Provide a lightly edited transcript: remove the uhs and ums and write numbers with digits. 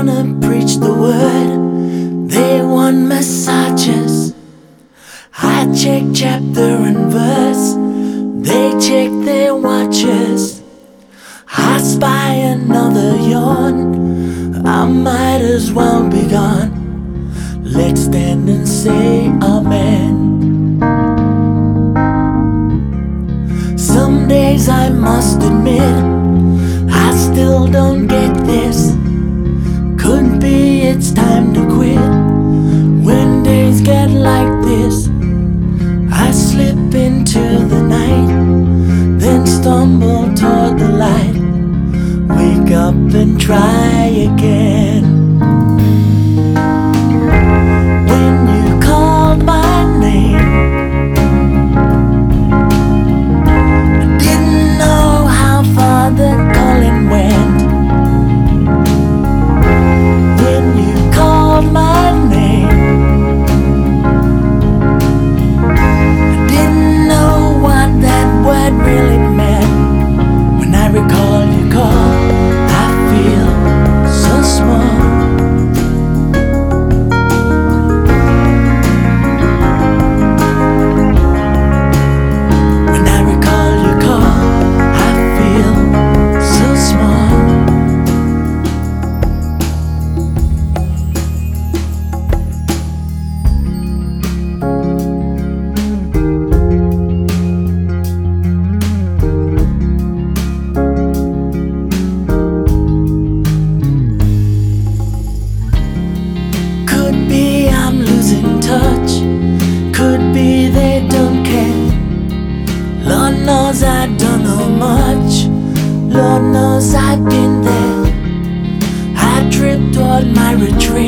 wanna preach the word, they want massages. I check chapter and verse, they check their watches. I spy another yawn, I might as well be gone. Let's stand and say amen. Some days I must admit I still don't get this. Could be it's time to quit. When days get like this, I slip into the night, then stumble toward the light. Wake up and try again. When you called my name, I didn't know how far the calling went. When you called my name, I didn't know what that word really meant. When I recall your call, I feel so small. When I recall your call, I feel so small. Could be I'm losing touch, could be they don't care. Lord knows I don't know much, Lord knows I've been there. I drift toward my retreat.